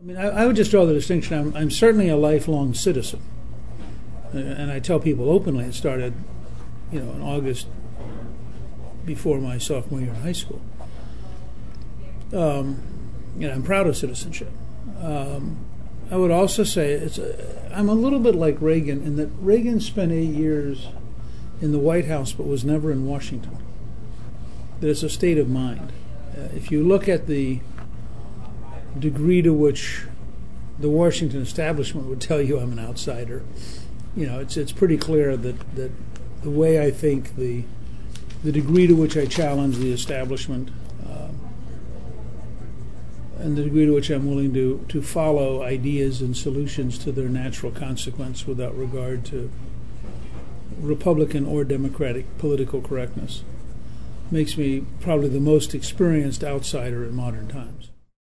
I mean, I would just draw the distinction. I'm certainly a lifelong citizen, and I tell people openly. It started, in August before my sophomore year in high school. I'm proud of citizenship. I would also say I'm a little bit like Reagan in that Reagan spent 8 years in the White House but was never in Washington. That it's a state of mind. If you look at the degree to which the Washington establishment would tell you I'm an outsider, it's pretty clear that the way I think, the degree to which I challenge the establishment, and the degree to which I'm willing to follow ideas and solutions to their natural consequence without regard to Republican or Democratic political correctness, makes me probably the most experienced outsider in modern times.